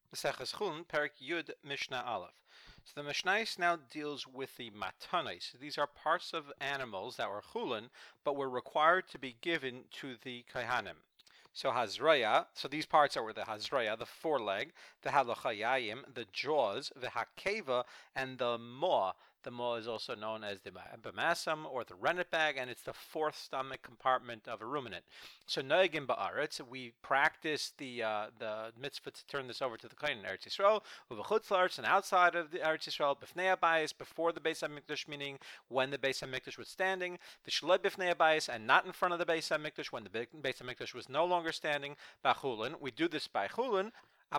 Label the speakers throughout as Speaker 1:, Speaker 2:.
Speaker 1: Maseches Chulin, Perik Yud, Mishnah Aleph. So the Mishnah now deals with the matanos. These are parts of animals that were chulin, but were required to be given to the kohanim. So hazraya, so these parts are the hazraya, the foreleg, the halachayim, the jaws, the hakeva, and the maw. The maw is also known as the bemasam or the rennet bag, and it's the fourth stomach compartment of a ruminant. So noegim ba'aretz, we practice the mitzvah to turn this over to the kohen in Eretz Yisrael, uvechutzlarts, and outside of the Eretz Yisrael, b'fnei habayis, before the Beis Hamikdash, meaning when the Beis Hamikdash was standing, v'shloi b'fnei habayis, and not in front of the Beis Hamikdash when the Beis Hamikdash was no longer standing. B'chulin, we do this by chulin.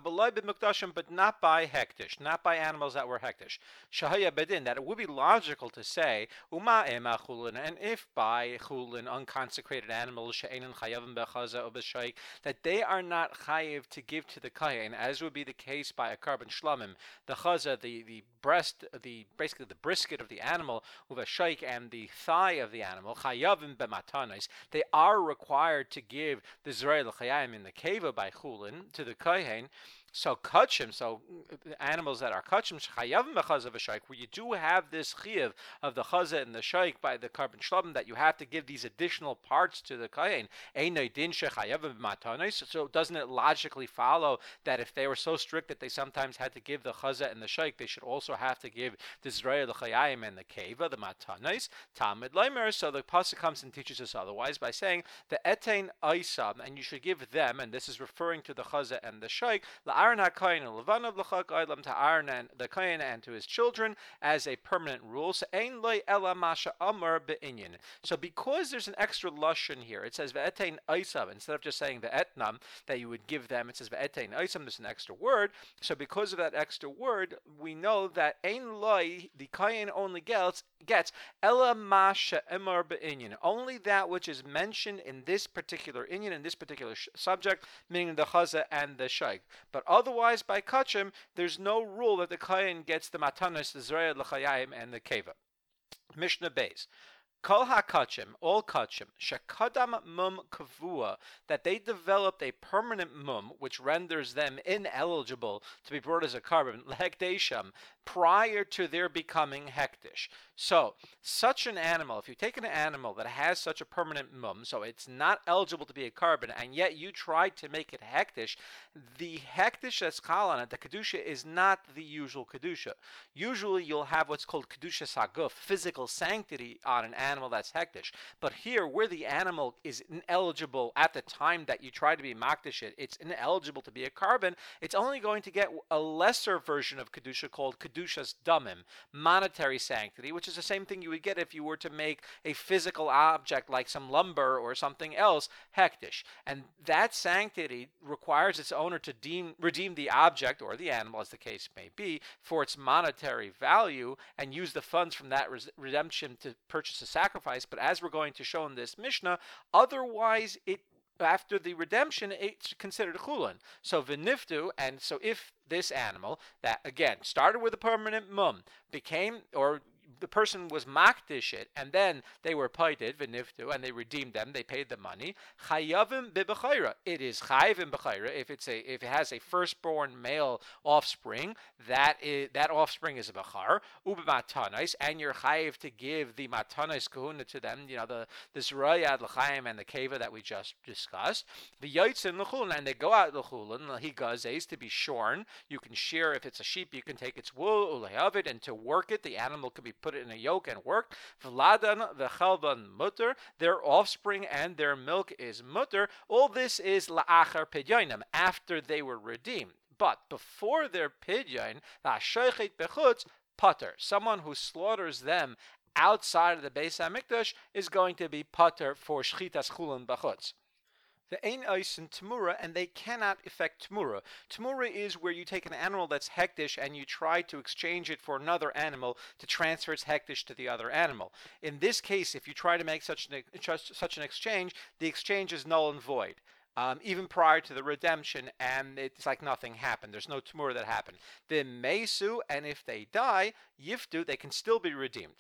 Speaker 1: But not by hektish, not by animals that were hektish. Shahaya bedin, that it would be logical to say, Uma ema chulin, and if by chulin, unconsecrated animals, she'enin chayavim bechaza or b'shaik, that they are not chayiv to give to the kayin, as would be the case by a carbon shlamim, the chaza, the breast, basically the brisket of the animal, uvashaik, and the thigh of the animal, chayavim b'matanis, they are required to give the zrei l'chayim in the keva by chulin to the kayin. So kachim, so animals that are kachim, chayavim b'chaza v'shaik, where you do have this chiyav of the chaza and the shaik by the carbon shlabim, that you have to give these additional parts to the kayin. Einay din shechayavim b'matanos. So doesn't it logically follow that if they were so strict that they sometimes had to give the chaza and the shaik, they should also have to give the zraya, the chayayim, and the keva, the matanos? Talmud leimer. So the pasuk comes and teaches us otherwise by saying the etain aisam, and you should give them, and this is referring to the chaza and the shaik, Aaron HaKohen and Levanav l'chak olam, to Aaron and the Kohen and to his children as a permanent rule. So ein loy ela masha amar be'inyan. So because there's an extra lashon here, it says ve'etein oisam instead of just saying ve'etnam that you would give them. It says ve'etein oisam. There's an extra word. So because of that extra word, we know that ein loy, the Kohen only gets ela masha amar be'inyan, only that which is mentioned in this particular inyan, in this particular subject, meaning the chaza and the shaik. But otherwise, by kachim, there's no rule that the kohen gets the matanos, the zraya, l'chayim, and the keva. Mishnah Beis. Kol ha-kachim, all kachim, shekadam mum kavua, that they developed a permanent mum, which renders them ineligible to be brought as a carbon, lehekdesham, prior to their becoming hektish. So, such an animal, if you take an animal that has such a permanent mum, so it's not eligible to be a carbon, and yet you tried to make it hektish, the hektish that's chal on it, the kedusha, is not the usual kedusha. Usually you'll have what's called kedusha saguf, physical sanctity on an animal that's hektish. But here, where the animal is ineligible at the time that you try to be makdish it, it's ineligible to be a carbon, it's only going to get a lesser version of kedusha called kedushas damim, monetary sanctity, which is the same thing you would get if you were to make a physical object like some lumber or something else hektish. And that sanctity requires its owner to redeem the object or the animal, as the case may be, for its monetary value and use the funds from that redemption to purchase a sacrifice. But as we're going to show in this Mishnah, otherwise after the redemption, it's considered chulin. So v'niftu, and so if this animal that again started with a permanent mum became, or the person was makdish it, and then they were paited v'niftu, and they redeemed them, they paid the money. Chayavim b'bechayra. It is chayiv in bechayra if it has a firstborn male offspring. That offspring is a bechar ub'matanais, and you're chayiv to give the matanais kahuna to them. You know the zraya, l'chaim, and the keva that we just discussed. The yotzin l'chulin, and they go out l'chulin. He gazes to be shorn. You can shear if it's a sheep. You can take its wool ulehavid, and to work it, the animal could be put it in a yoke and worked. Vladan v'chalvan mutter, their offspring and their milk is mutter. All this is la'achar pidyonim, after they were redeemed. But before their pidyon, la'shoichet bechutz, putter, someone who slaughters them outside of the Beis Hamikdash is going to be putter for shchitas chulin b'chutz. The ein ois and tamura, and they cannot effect tamura. Tamura is where you take an animal that's hektish and you try to exchange it for another animal to transfer its hektish to the other animal. In this case, if you try to make such an exchange, the exchange is null and void. Even prior to the redemption, and it's like nothing happened. There's no tamura that happened. The mesu, and if they die, yiftu, they can still be redeemed.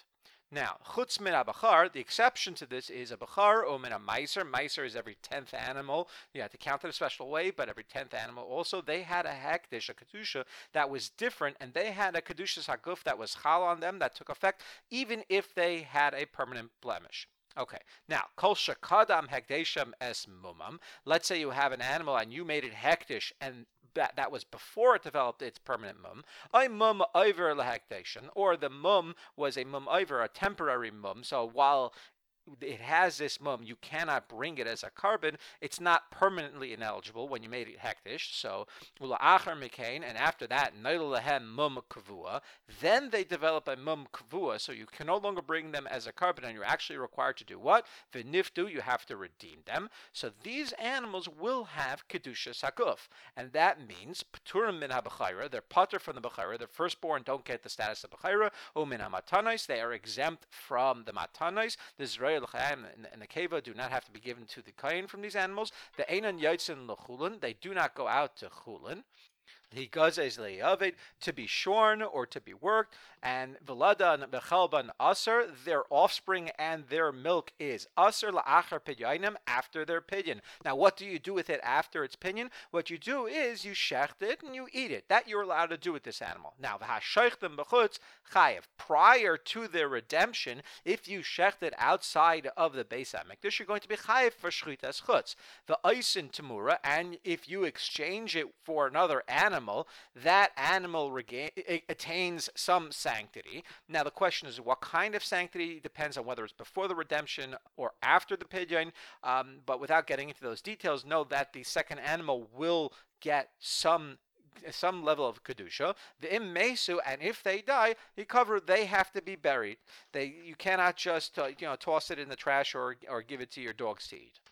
Speaker 1: Now, chutz min abachar, the exception to this is a bachar or min a meiser. Meiser is every 10th animal. You have to count it a special way, but every 10th animal also. They had a hektish, a kedusha, that was different, and they had a kedushas haguf that was chal on them, that took effect, even if they had a permanent blemish. Okay, now, kol shekadam hekdesham es mumam. Let's say you have an animal and you made it hektish, and that was before it developed its permanent mum. I mum over lahektation, or the mum was a mum over, a temporary mum. So while it has this mum, you cannot bring it as a carbon. It's not permanently ineligible when you made it hektish. So ula'achar mikain, and after that, lehem mum kavua. Then they develop a mum kavua, so you can no longer bring them as a carbon, and you're actually required to do what? V'niftu, you have to redeem them. So these animals will have kedusha sakuf, and that means pturim min habachayra. They're pater from the bachayra. The firstborn don't get the status of bachayra. Umin hamatanais, they are exempt from the matanais. The Zrei and the keva do not have to be given to the kain from these animals. The einan yotzin lechulin, they do not go out to chulin. He gazes le'avid, to be shorn or to be worked, and v'ladan v'chalban aser, their offspring and their milk is aser la'achar pidyanim, after their pidyon. Now, what do you do with it after its pidyon? What you do is you shecht it and you eat it. That you're allowed to do with this animal. Now, v'hashaychtem b'chutz chayev, prior to their redemption, if you shecht it outside of the Beis HaMikdash, you're going to be chayev for shchitas chutz. The eisin tamura, and if you exchange it for another animal, that animal attains some sanctity. Now the question is, what kind of sanctity? Depends on whether it's before the redemption or after the pidyon. But without getting into those details, know that the second animal will get some level of kedusha. The immesu, and if they die, they have to be buried. You cannot just toss it in the trash or give it to your dogs to eat.